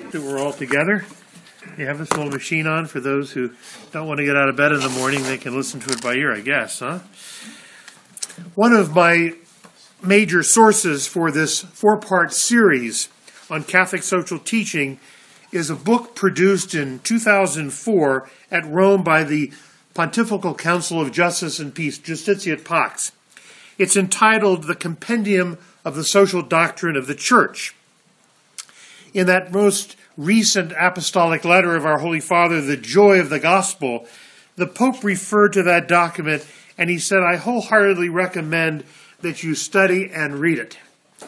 that we're all together. You have this little machine on for those who don't want to get out of bed in the morning. They can listen to it by ear, I guess, huh? One of my major sources for this four-part series on Catholic social teaching is a book produced in 2004 at Rome by the Pontifical Council of Justice and Peace, Justitiate Pax. It's entitled The Compendium of the Social Doctrine of the Church. In that most recent apostolic letter of our Holy Father, The Joy of the Gospel, the Pope referred to that document and he said, I wholeheartedly recommend that you study and read it.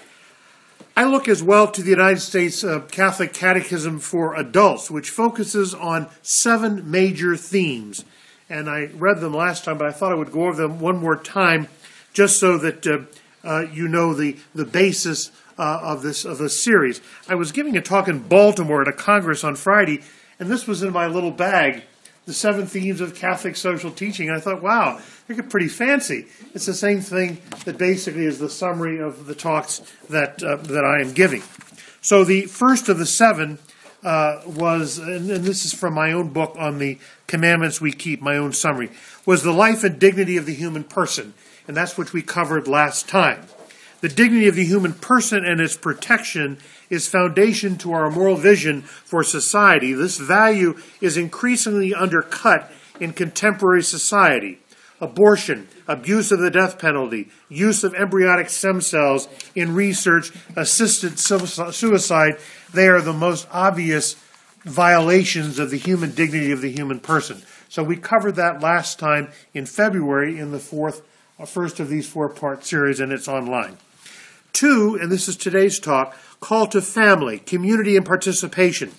I look as well to the United States Catholic Catechism for Adults, which focuses on 7 major themes. And I read them last time, but I thought I would go over them one more time just so that you know the basis of this series. I was giving a talk in Baltimore at a congress on Friday, and this was in my little bag, the 7 themes of Catholic social teaching. And I thought, wow, they're pretty fancy. It's the same thing that basically is the summary of the talks that I am giving. So the first of the 7 was, and this is from my own book on the commandments we keep, my own summary, was the life and dignity of the human person. And that's what we covered last time. The dignity of the human person and its protection is foundation to our moral vision for society. This value is increasingly undercut in contemporary society. Abortion, abuse of the death penalty, use of embryonic stem cells in research, assisted suicide, they are the most obvious violations of the human dignity of the human person. So we covered that last time in February in the first of these 4-part series, and it's online. 2, and this is today's talk, call to family, community, and participation.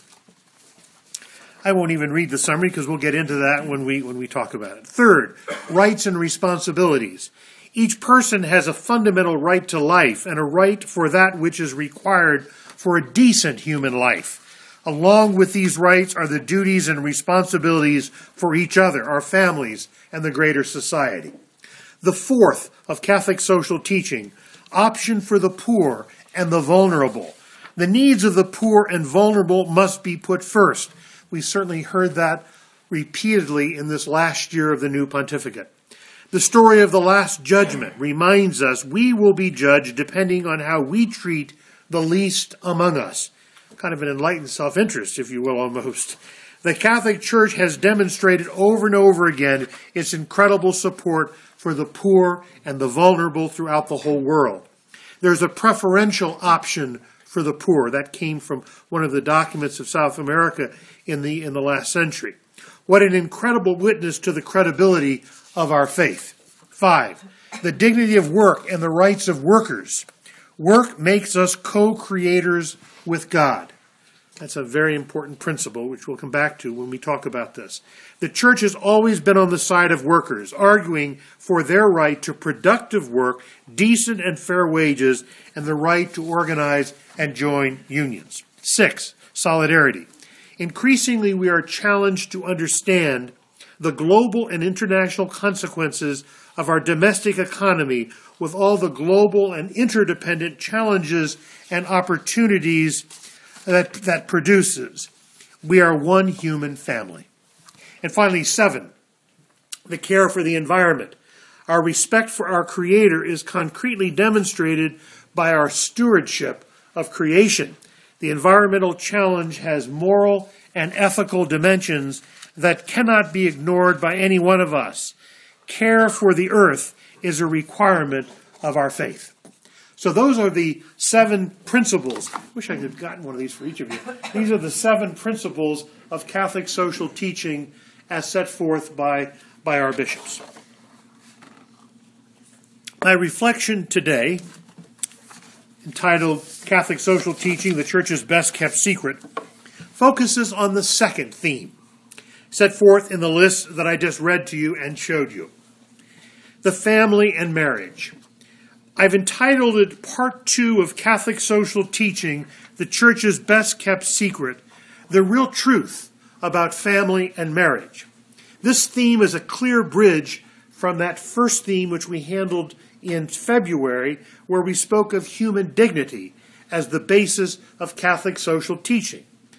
I won't even read the summary because we'll get into that when we talk about it. 3rd, rights and responsibilities. Each person has a fundamental right to life and a right for that which is required for a decent human life. Along with these rights are the duties and responsibilities for each other, our families, and the greater society. The 4th of Catholic social teaching, option for the poor and the vulnerable. The needs of the poor and vulnerable must be put first. We certainly heard that repeatedly in this last year of the new pontificate. The story of the Last Judgment reminds us we will be judged depending on how we treat the least among us. Kind of an enlightened self-interest, if you will, almost. The Catholic Church has demonstrated over and over again its incredible support for the poor and the vulnerable throughout the whole world. There's a preferential option for the poor. That came from one of the documents of South America in the last century. What an incredible witness to the credibility of our faith. 5, the dignity of work and the rights of workers. Work makes us co-creators with God. That's a very important principle, which we'll come back to when we talk about this. The Church has always been on the side of workers, arguing for their right to productive work, decent and fair wages, and the right to organize and join unions. 6, solidarity. Increasingly, we are challenged to understand the global and international consequences of our domestic economy with all the global and interdependent challenges and opportunities that produces. We are one human family. And finally, 7, the care for the environment. Our respect for our Creator is concretely demonstrated by our stewardship of creation. The environmental challenge has moral and ethical dimensions that cannot be ignored by any one of us. Care for the earth is a requirement of our faith. So those are the 7 principles. I wish I could have gotten one of these for each of you. These are the 7 principles of Catholic social teaching as set forth by our bishops. My reflection today, entitled Catholic Social Teaching, the Church's Best Kept Secret, focuses on the 2nd theme, set forth in the list that I just read to you and showed you. The family and marriage. I've entitled it Part 2 of Catholic Social Teaching, the Church's Best Kept Secret, the real truth about family and marriage. This theme is a clear bridge from that first theme which we handled in February, where we spoke of human dignity as the basis of Catholic social teaching.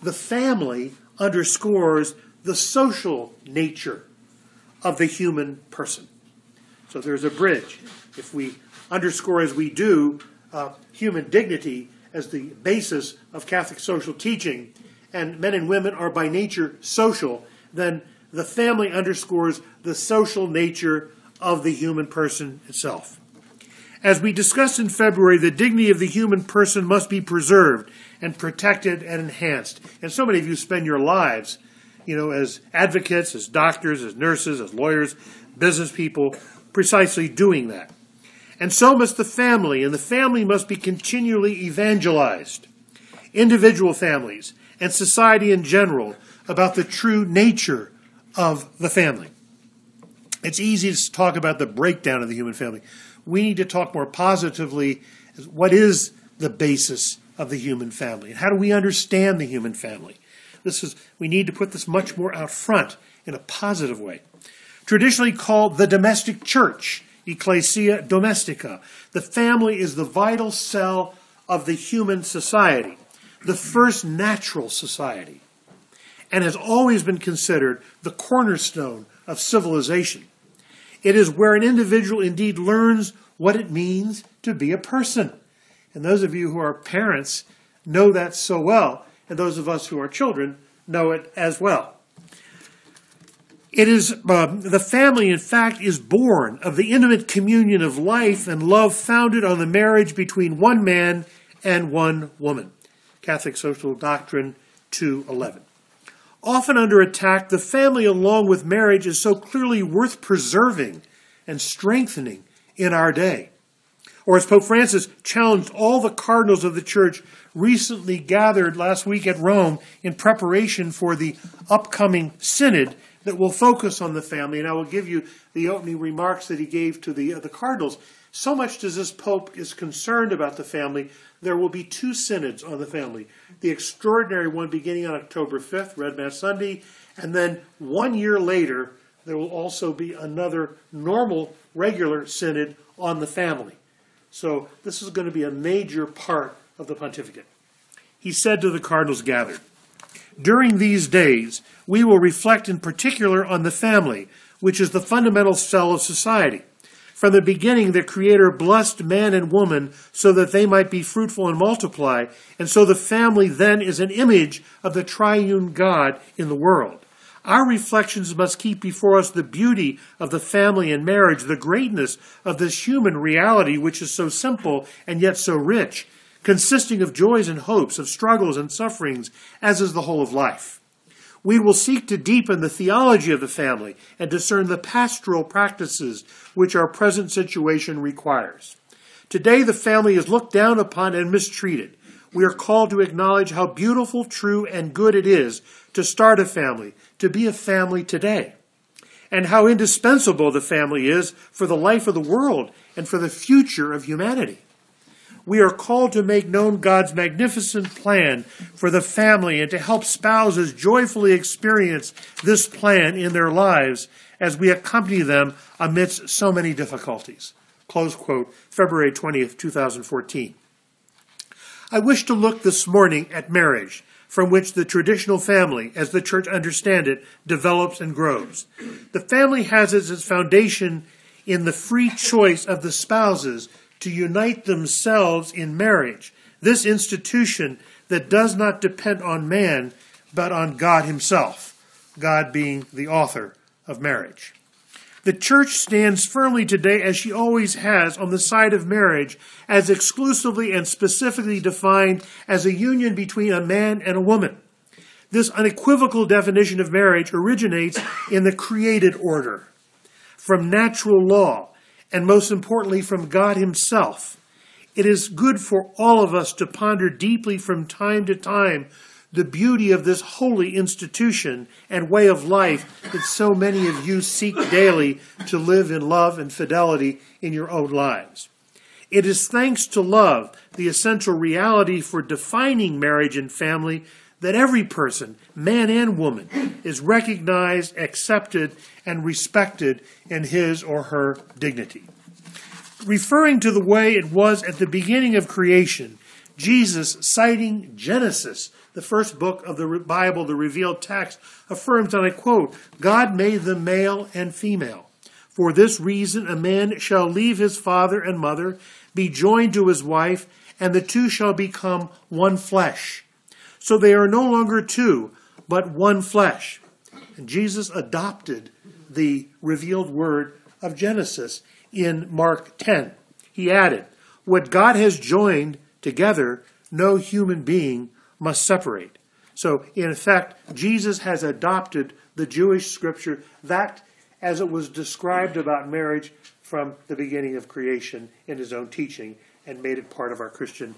the family underscores the social nature of the human person. So there's a bridge. If we underscore, as we do, human dignity as the basis of Catholic social teaching, and men and women are by nature social, then the family underscores the social nature of the human person itself. As we discussed in February, the dignity of the human person must be preserved and protected and enhanced. And so many of you spend your lives, as advocates, as doctors, as nurses, as lawyers, business people, precisely doing that. And so must the family, and the family must be continually evangelized. Individual families and society in general about the true nature of the family. It's easy to talk about the breakdown of the human family. We need to talk more positively. What is the basis of the human family? And how do we understand the human family? We need to put this much more out front in a positive way. Traditionally called the domestic church, ecclesia domestica. The family is the vital cell of the human society, the first natural society, and has always been considered the cornerstone of civilization. It is where an individual indeed learns what it means to be a person. And those of you who are parents know that so well, and those of us who are children know it as well. It is the family, in fact, is born of the intimate communion of life and love founded on the marriage between one man and one woman. Catholic Social Doctrine 2:11. Often under attack, the family along with marriage is so clearly worth preserving and strengthening in our day. Or as Pope Francis challenged all the cardinals of the Church recently gathered last week at Rome in preparation for the upcoming synod that will focus on the family. And I will give you the opening remarks that he gave to the cardinals. So much as this Pope is concerned about the family, there will be 2 synods on the family. The extraordinary one beginning on October 5th, Red Mass Sunday, and then 1 year later, there will also be another normal, regular synod on the family. So this is going to be a major part of the pontificate. He said to the cardinals gathered, "During these days, we will reflect in particular on the family, which is the fundamental cell of society. From the beginning, the Creator blessed man and woman so that they might be fruitful and multiply, and so the family then is an image of the triune God in the world. Our reflections must keep before us the beauty of the family and marriage, the greatness of this human reality which is so simple and yet so rich, consisting of joys and hopes, of struggles and sufferings, as is the whole of life. We will seek to deepen the theology of the family and discern the pastoral practices which our present situation requires. Today, the family is looked down upon and mistreated. We are called to acknowledge how beautiful, true, and good it is to start a family, to be a family today, and how indispensable the family is for the life of the world and for the future of humanity. We are called to make known God's magnificent plan for the family and to help spouses joyfully experience this plan in their lives as we accompany them amidst so many difficulties." Close quote, February 20th, 2014. I wish to look this morning at marriage, from which the traditional family, as the Church understands it, develops and grows. The family has as its foundation in the free choice of the spouses to unite themselves in marriage, this institution that does not depend on man, but on God himself, God being the author of marriage. The Church stands firmly today, as she always has, on the side of marriage as exclusively and specifically defined as a union between a man and a woman. This unequivocal definition of marriage originates in the created order, from natural law, and most importantly, from God himself. It is good for all of us to ponder deeply from time to time the beauty of this holy institution and way of life that so many of you seek daily to live in love and fidelity in your own lives. It is thanks to love, the essential reality for defining marriage and family, that every person, man and woman, is recognized, accepted, and respected in his or her dignity. Referring to the way it was at the beginning of creation, Jesus, citing Genesis, the first book of the Bible, the revealed text, affirms, and I quote, "God made them male and female. For this reason a man shall leave his father and mother, be joined to his wife, and the two shall become one flesh. So they are no longer two, but one flesh." And Jesus adopted the revealed word of Genesis in Mark 10. He added, "What God has joined together, no human being must separate." So, in effect, Jesus has adopted the Jewish scripture, that as it was described about marriage from the beginning of creation in his own teaching, and made it part of our Christian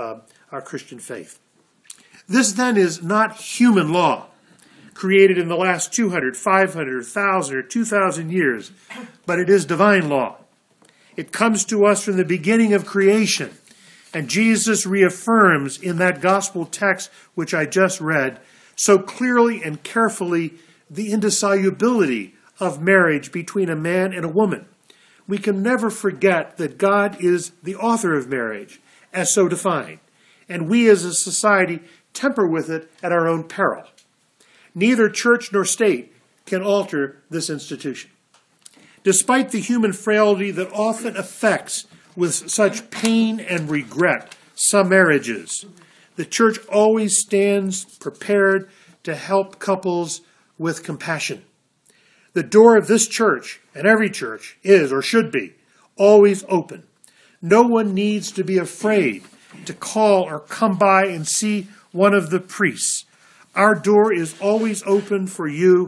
faith. This then is not human law, created in the last 200, 500, 1,000, or 2,000 years, but it is divine law. It comes to us from the beginning of creation, and Jesus reaffirms in that gospel text which I just read so clearly and carefully the indissolubility of marriage between a man and a woman. We can never forget that God is the author of marriage, as so defined, and we as a society temper with it at our own peril. Neither church nor state can alter this institution. Despite the human frailty that often affects with such pain and regret some marriages, the church always stands prepared to help couples with compassion. The door of this church, and every church, is, or should be, always open. No one needs to be afraid to call or come by and see one of the priests. Our door is always open for you,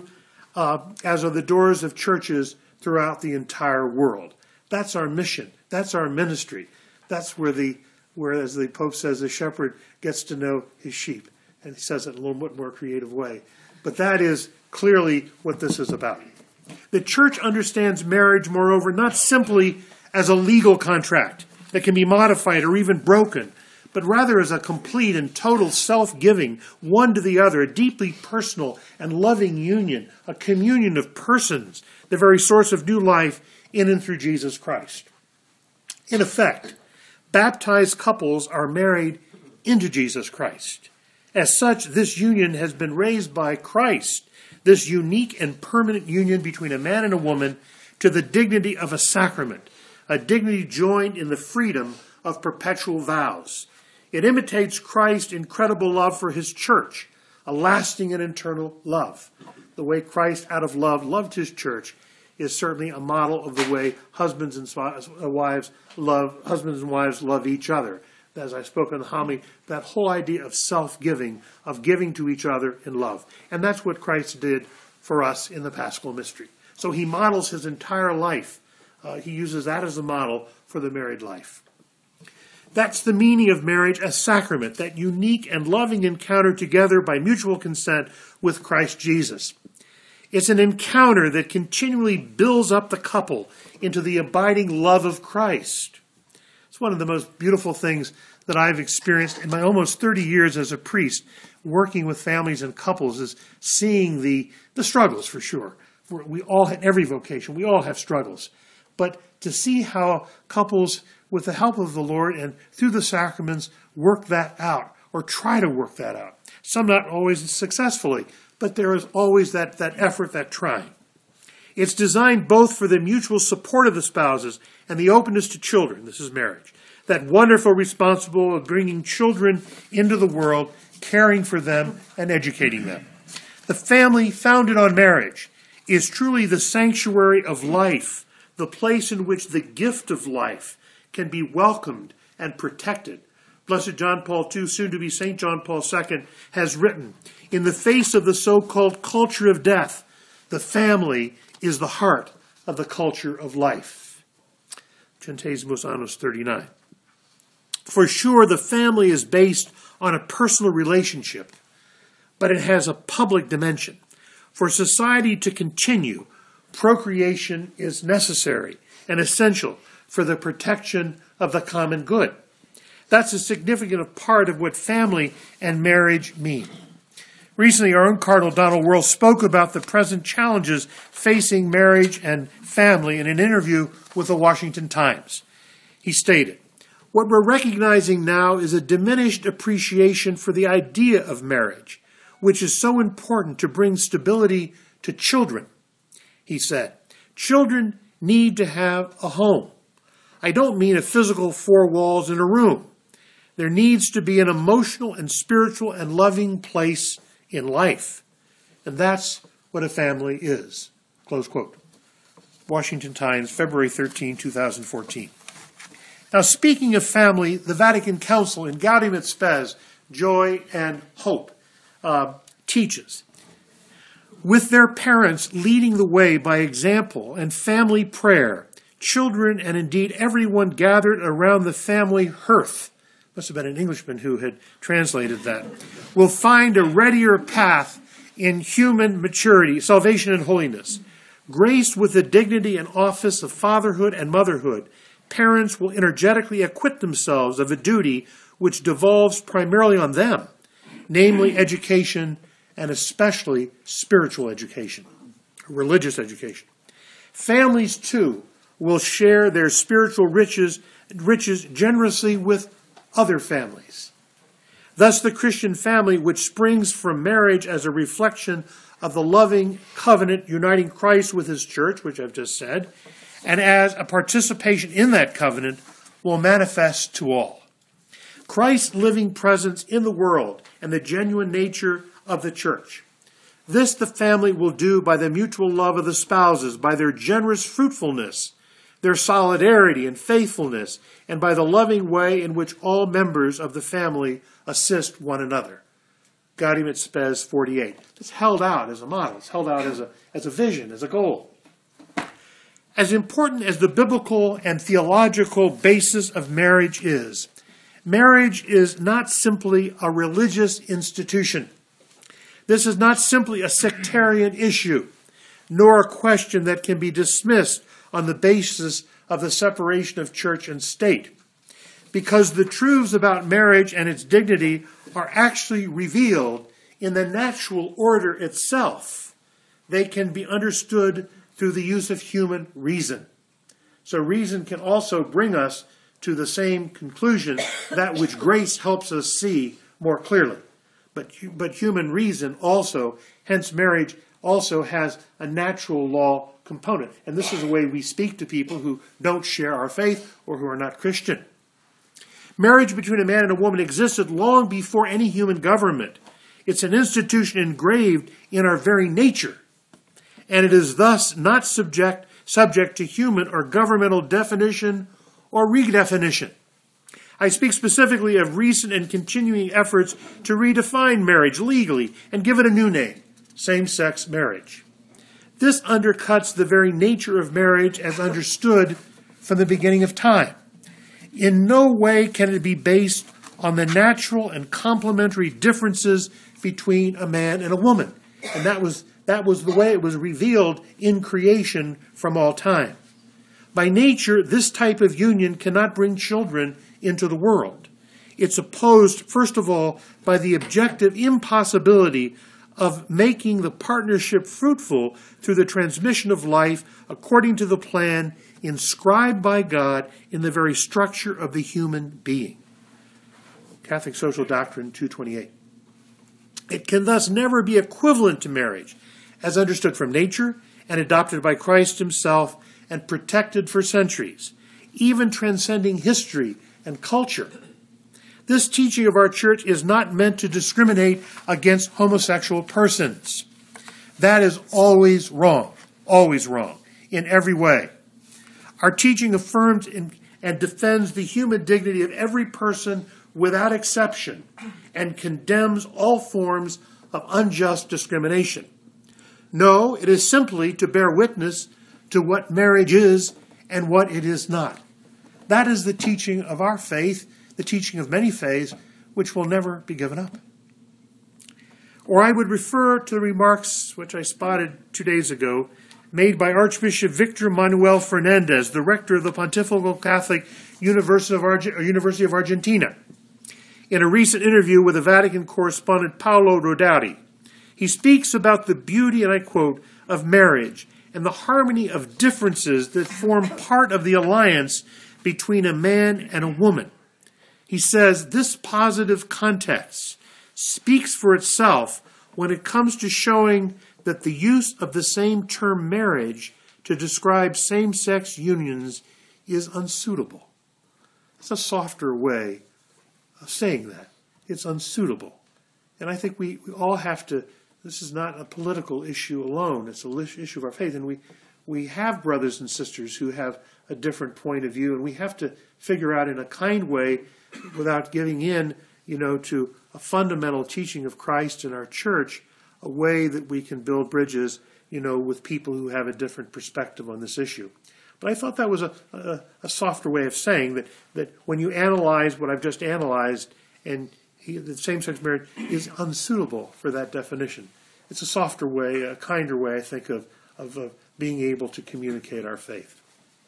as are the doors of churches throughout the entire world. That's our mission. That's our ministry. That's where as the Pope says, the shepherd gets to know his sheep. And he says it in a little bit more creative way. But that is clearly what this is about. The church understands marriage, moreover, not simply as a legal contract that can be modified or even broken, but rather as a complete and total self-giving, one to the other, a deeply personal and loving union, a communion of persons, the very source of new life in and through Jesus Christ. In effect, baptized couples are married into Jesus Christ. As such, this union has been raised by Christ, this unique and permanent union between a man and a woman, to the dignity of a sacrament, a dignity joined in the freedom of perpetual vows. It imitates Christ's incredible love for his church, a lasting and eternal love. The way Christ, out of love, loved his church is certainly a model of the way husbands and wives love each other. As I spoke in the homily, that whole idea of self-giving, of giving to each other in love. And that's what Christ did for us in the Paschal Mystery. So he models his entire life. He uses that as a model for the married life. That's the meaning of marriage as sacrament, that unique and loving encounter together by mutual consent with Christ Jesus. It's an encounter that continually builds up the couple into the abiding love of Christ. It's one of the most beautiful things that I've experienced in my almost 30 years as a priest, working with families and couples, is seeing the struggles, for sure. We all, in every vocation, we all have struggles. But to see how couples, with the help of the Lord and through the sacraments, work that out, or try to work that out. Some not always successfully, but there is always that effort, that trying. It's designed both for the mutual support of the spouses and the openness to children. This is marriage. That wonderful responsibility of bringing children into the world, caring for them, and educating them. The family founded on marriage is truly the sanctuary of life, the place in which the gift of life can be welcomed and protected. Blessed John Paul II, soon to be St. John Paul II, has written, "In the face of the so-called culture of death, the family is the heart of the culture of life." Centesimus Annus 39. For sure, the family is based on a personal relationship, but it has a public dimension. For society to continue, procreation is necessary and essential for the protection of the common good. That's a significant part of what family and marriage mean. Recently, our own Cardinal Donald Wuerl spoke about the present challenges facing marriage and family in an interview with the Washington Times. He stated, What we're recognizing now is a diminished appreciation for the idea of marriage, which is so important to bring stability to children. He said, children need to have a home. I don't mean a physical four walls in a room. There needs to be an emotional and spiritual and loving place in life. And that's what a family is. Close quote. Washington Times, February 13, 2014. Now, speaking of family, the Vatican Council in Gaudium et Spes, Joy and Hope, teaches, with their parents leading the way by example and family prayer, children and indeed everyone gathered around the family hearth, must have been an Englishman who had translated that, will find a readier path in human maturity, salvation and holiness. Graced with the dignity and office of fatherhood and motherhood, parents will energetically acquit themselves of a duty which devolves primarily on them, namely education and especially spiritual education, religious education. Families, too, will share their spiritual riches generously with other families. Thus, the Christian family, which springs from marriage as a reflection of the loving covenant uniting Christ with his church, which I've just said, and as a participation in that covenant, will manifest to all. Christ's living presence in the world and the genuine nature of the church. This the family will do by the mutual love of the spouses, by their generous fruitfulness, their solidarity and faithfulness, and by the loving way in which all members of the family assist one another. Gaudium et Spes 48. It's held out as a model. It's held out as a vision, as a goal. As important as the biblical and theological basis of marriage is not simply a religious institution. This is not simply a sectarian issue, nor a question that can be dismissed on the basis of the separation of church and state, because the truths about marriage and its dignity are actually revealed in the natural order itself. They can be understood through the use of human reason. So reason can also bring us to the same conclusion, that which grace helps us see more clearly. But human reason also, hence marriage, also has a natural law component. And this is the way we speak to people who don't share our faith or who are not Christian. Marriage between a man and a woman existed long before any human government. It's an institution engraved in our very nature, and it is thus not subject to human or governmental definition or redefinition. I speak specifically of recent and continuing efforts to redefine marriage legally and give it a new name, same-sex marriage. This undercuts the very nature of marriage as understood from the beginning of time. In no way can it be based on the natural and complementary differences between a man and a woman. And that was the way it was revealed in creation from all time. By nature, this type of union cannot bring children into the world. It's opposed, first of all, by the objective impossibility of making the partnership fruitful through the transmission of life according to the plan inscribed by God in the very structure of the human being. Catholic Social Doctrine 228. It can thus never be equivalent to marriage, as understood from nature and adopted by Christ himself and protected for centuries, even transcending history and culture. This teaching of our church is not meant to discriminate against homosexual persons. That is always wrong in every way. Our teaching affirms and defends the human dignity of every person without exception and condemns all forms of unjust discrimination. No, it is simply to bear witness to what marriage is and what it is not. That is the teaching of our faith, the teaching of many faiths, which will never be given up. Or I would refer to the remarks which I spotted 2 days ago made by Archbishop Victor Manuel Fernandez, the rector of the Pontifical Catholic University of Argentina, in a recent interview with the Vatican correspondent Paolo Rodari. He speaks about the beauty, and I quote, of marriage and the harmony of differences that form part of the alliance between a man and a woman. He says this positive context speaks for itself when it comes to showing that the use of the same term marriage to describe same-sex unions is unsuitable. It's a softer way of saying that. It's unsuitable. And I think we all have to, this is not a political issue alone, it's an issue of our faith. And we have brothers and sisters who have a different point of view, and we have to figure out in a kind way, without giving in, to a fundamental teaching of Christ in our church, a way that we can build bridges, with people who have a different perspective on this issue. But I thought that was a softer way of saying that when you analyze what I've just analyzed, and the same-sex marriage is unsuitable for that definition. It's a softer way, a kinder way, I think, of being able to communicate our faith.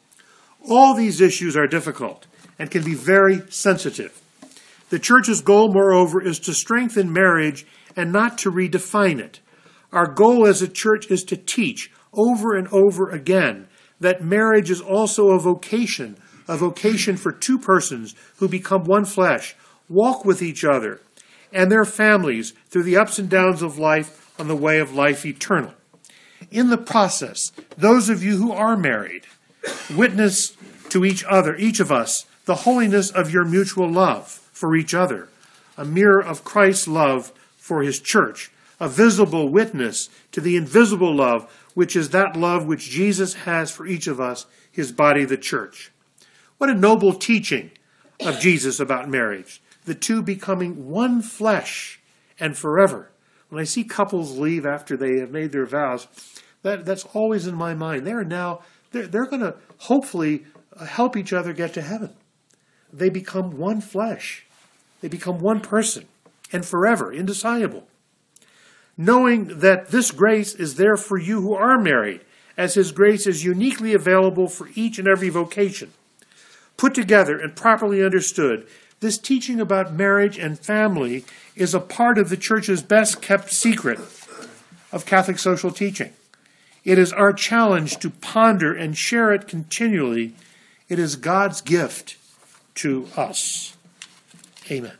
All these issues are difficult and can be very sensitive. The church's goal, moreover, is to strengthen marriage and not to redefine it. Our goal as a church is to teach over and over again that marriage is also a vocation for two persons who become one flesh, walk with each other and their families through the ups and downs of life on the way of life eternal. In the process, those of you who are married, witness to each other, each of us, the holiness of your mutual love for each other, a mirror of Christ's love for his church, a visible witness to the invisible love, which is that love which Jesus has for each of us, his body, the church. What a noble teaching of Jesus about marriage, the two becoming one flesh and forever. When I see couples leave after they have made their vows, that's always in my mind. They're going to hopefully help each other get to heaven. They become one flesh. They become one person and forever, indissoluble. Knowing that this grace is there for you who are married, as his grace is uniquely available for each and every vocation. Put together and properly understood, this teaching about marriage and family is a part of the church's best-kept secret of Catholic social teaching. It is our challenge to ponder and share it continually. It is God's gift to us. Amen.